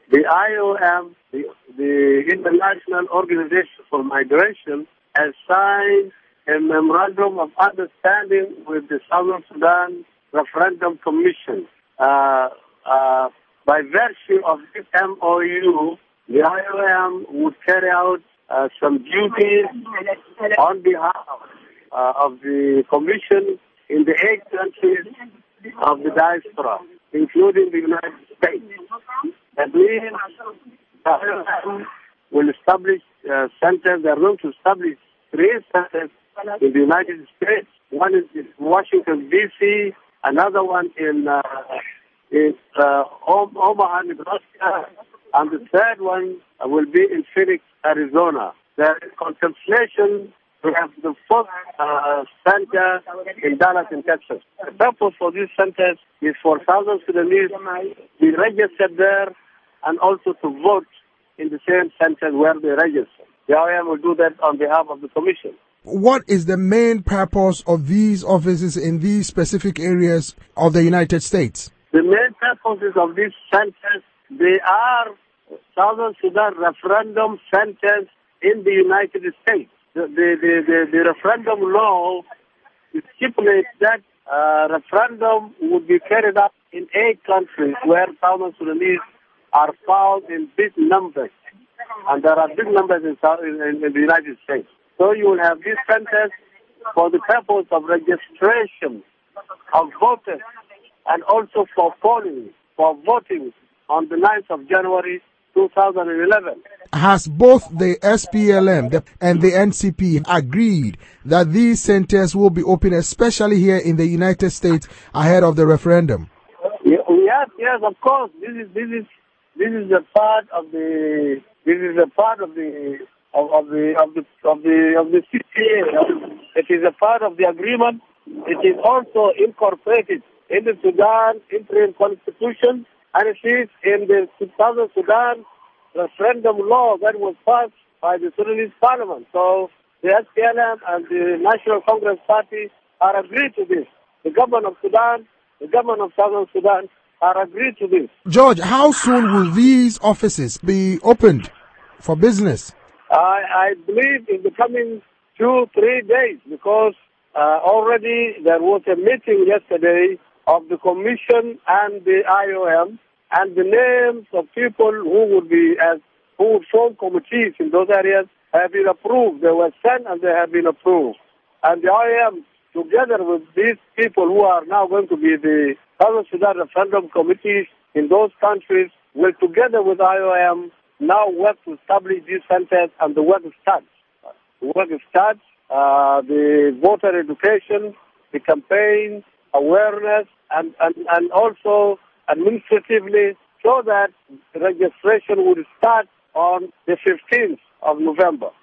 the IOM, the International Organization for Migration, has signed a memorandum of understanding with the Southern Sudan Referendum Commission. By virtue of this MOU, the IOM would carry out some duties on behalf of the Commission in the 8 countries of the diaspora, including the United States. That means the IOM will establish centers. They are going to establish 3 centers in the United States. One is in Washington, D.C., another one in Omaha, Nebraska, and the third one will be in Phoenix, Arizona. There is contemplation to have the fourth center in Dallas, in Texas. The purpose for these centers is for Southern Sudanese to be registered there and also to vote in the same centers where they register. The IOM will do that on behalf of the Commission. What is the main purpose of these offices in these specific areas of the United States? The main purposes of these centers, they are Southern Sudan referendum centers in the United States. The referendum law stipulates that referendum would be carried out in 8 countries where Southern Sudanese are found in big numbers. And there are big numbers in the United States. So you will have these centers for the purpose of registration of voters and also for polling, for voting on the 9th of January 2011. Has both the SPLM and the NCP agreed that these centers will be open, especially here in the United States, ahead of the referendum? Yes, of course. This is a part of the CPA. It is a part of the agreement. It is also incorporated in the Sudan interim constitution, and it is in the Southern Sudan referendum law that was passed by the Sudanese parliament. So the SPLM and the National Congress Party are agreed to this. The government of Sudan, the government of Southern Sudan are agreed to this. George, how soon will these offices be opened for business? I believe in the coming 2-3 days, because already there was a meeting yesterday of the Commission and the IOM, and the names of people who would form committees in those areas have been approved. They were sent and they have been approved. And the IOM, together with these people who are now going to be the Southern Sudan referendum committees in those countries, will together with IOM now work to establish these centers, and the work starts. The voter education, the campaign, awareness, and also administratively, so that registration would start on the 15th of November.